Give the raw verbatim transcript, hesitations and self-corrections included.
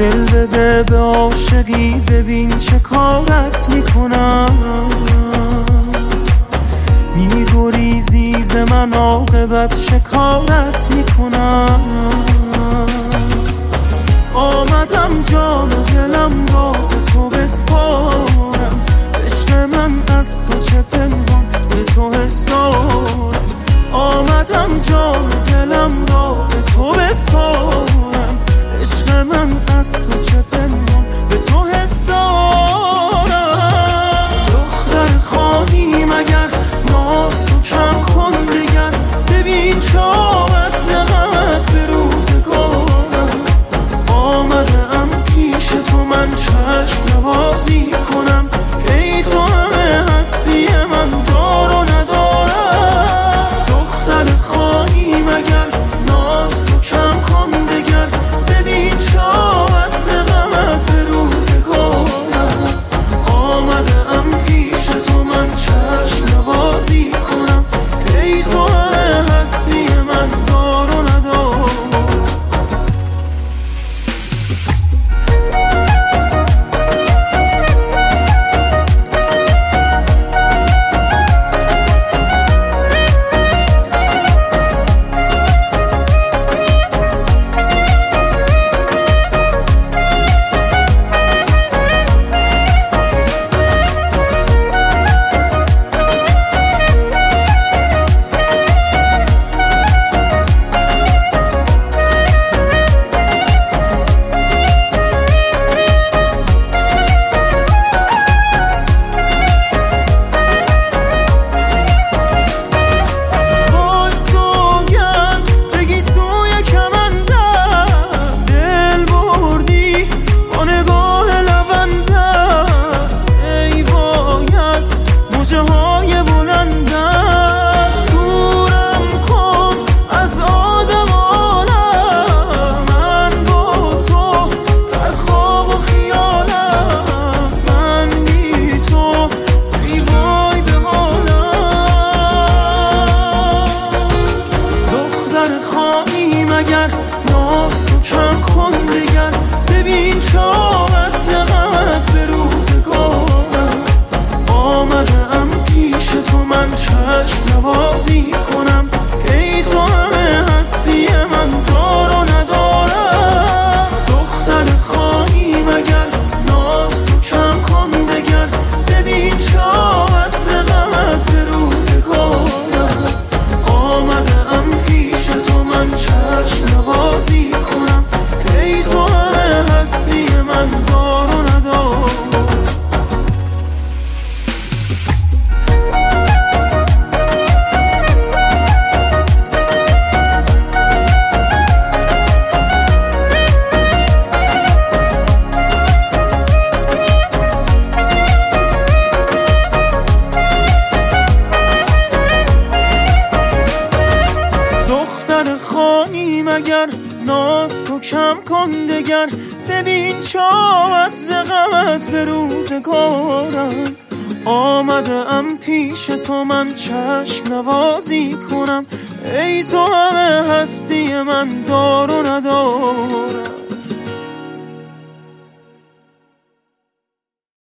دل بده به عاشقی، ببین چه کارت میکنم. میگریزی ز من، عاقبت چه کارت میکنم. آمدم جان و دلم را به تو بسپارم، عشق من از تو چه پنهان به تو حس دارم. آمدم جان و دلم را به تو بسپارم، عشق من از تو چه پنهان به تو حس دارم. دختر خواهی مگر ناز تو کم کن دگر، ببین چاوت ز غمت به روزگارم. آمده ام پیش تو من چشم نوازی کنم، ای تو همه هستی من دار و ندارم. دختر خواهی مگر ناز تو کم کن دگر، ببین چاوت ز غمت به روزگارم. آمده ام پیش تو من چشم نوازی کنم، ای تو همه هستی من دار و ندارم. ناز تو کم کن دگر، ببین چاوت ز غمت به روزگارم. آمده ام پیش تو من چشم نوازی کنم، ای تو همه هستی من دار و ندارم. دختر خواهی مگر ناز تو کم کن دگر، ببین چاوت ز غمت به روزگارم. آمده ام پیش تو من چشم نوازی کنم، ای تو همه هستی من دار و ندارم. دختر خواهی مگر ناز تو کم کن دگر، ببین چاوت ز غمت به روزگارم. آمده ام پیش تو من چشم نوازی کنم، ای تو همه هستی من دار و ندارم.